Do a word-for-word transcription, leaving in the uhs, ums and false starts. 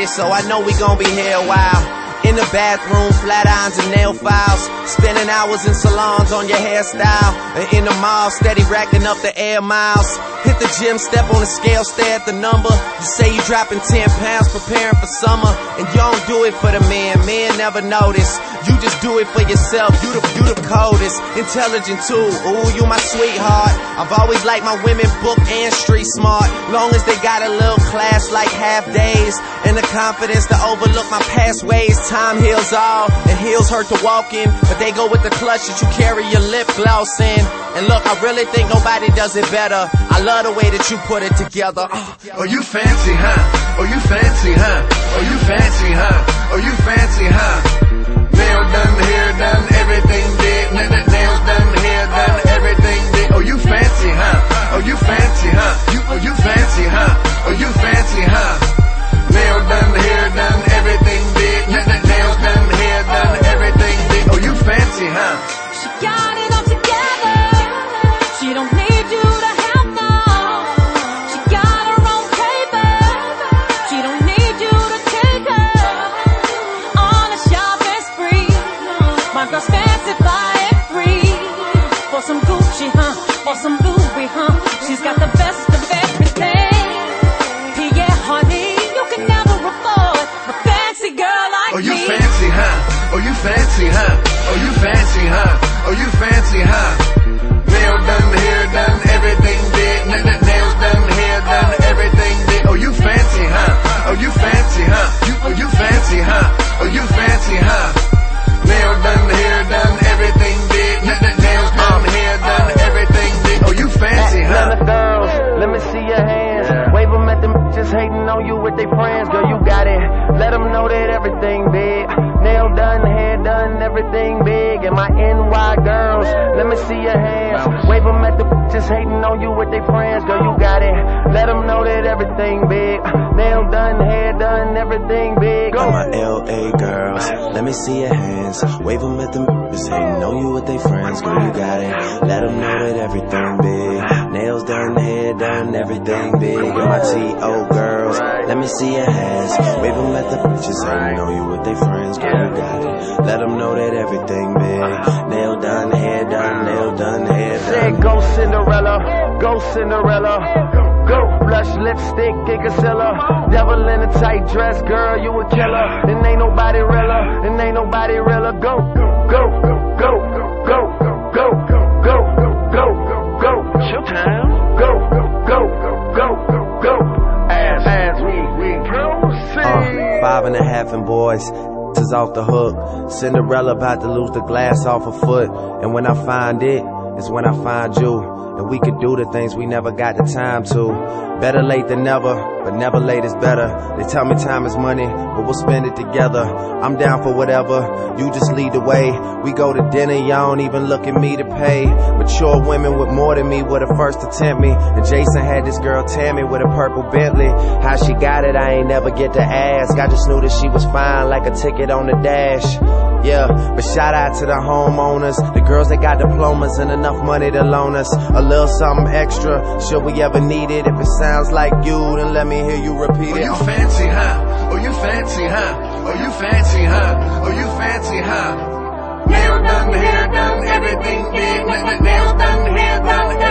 it, so I know we gon' be here a while. In the bathroom, flat irons and nail files. Spending hours in salons on your hairstyle. And in the mall, steady racking up the air miles. Hit the gym, step on the scale, stare at the number. You say you dropping ten pounds, preparing for summer. And you don't do it for the men, men never notice. You just do it for yourself, you the, you the coldest. Intelligent too, ooh, you my sweetheart. I've always liked my women book and street smart. Long as they got a little class like half days. And the confidence to overlook my past ways. Time heals all, and heels hurt to walk in. But they go with the clutch that you carry your lip gloss in. And look, I really think nobody does it better. I love the way that you put it together. Oh, you fancy, huh? Oh, you fancy, huh? Oh, you fancy, huh? Oh, you fancy, huh? Nail done, hair done, everything did. Nails done, hair done, everything did. Oh, you fancy, huh? Oh, you fancy, huh? You, oh, you fancy, huh? Oh, you fancy, huh? Nail done, hair done, everything did. Nails done, hair done, everything did. Oh, you fancy, huh? She got it all together. She don't need you to help no. She got her own paper. She don't need you to take her on a shopping spree. My girl's fancy, flying free. For some Gucci, huh? For some Louis, huh? She's got the best of everything. Yeah, honey, you can never afford a fancy girl like me. Oh, you fancy, huh? Oh, you fancy, huh? Oh, you fancy, huh? Oh, you fancy, huh? Nail done, hair done, everything did. Nails done, hair done, everything did. Oh, you fancy, huh? Oh, you fancy, huh? You, oh, you fancy, huh? Oh, you fancy, huh? Nail done, hair done, everything did. Nails done, hair done, everything did. Oh, you fancy, huh? Girls, let me see your hands. Wave them at them just hating on you with their friends. Girl, you got it. Let them know that everything big. Nail done, hair done, everything big. And my N Y girls, let me see your hands. Wave them at them just hating on you with their friends. Girl, you got it. Let them know that everything big. Nail done, hair done, everything big. Go. My L A girls, let me see your hands. Wave them at them just hating on you with their friends. Girl, you got it. Let them know that everything big. Nails done, hair done, everything big. And my T O girls, let me see your hands. Wave them at the bitches hating on you with their friends. Girl, you got it. Let them know that everything big. Nail done, hair done, nail done, hair done. Say go Cinderella, go Cinderella. Go blush, lipstick, Gigasilla. Devil in a tight dress, girl, you a killer. And ain't nobody realer, and ain't nobody realer. Go, go, go, go, go, go, go, go, go. Showtime. Go, go, go, go. As, as we, we proceed. Uh, five and a half and boys is off the hook. Cinderella about to lose the glass off her foot. And when I find it, it's when I find you. And we could do the things we never got the time to. Better late than never, but never late is better. They tell me time is money, but we'll spend it together. I'm down for whatever, you just lead the way. We go to dinner, y'all don't even look at me to pay. Mature women with more than me were the first to tempt me. And Jason had this girl Tammy with a purple Bentley. How she got it, I ain't never get to ask. I just knew that she was fine like a ticket on the dash. Yeah, but shout out to the homeowners, the girls that got diplomas and enough money to loan us a little something extra, should we ever need it. If it sounds like you, then let me hear you repeat it. Oh, you fancy, huh? Oh, you fancy, huh? Oh, you fancy, huh? Oh, you fancy, huh? Nail done, hair done, everything did. Nails done, hair done,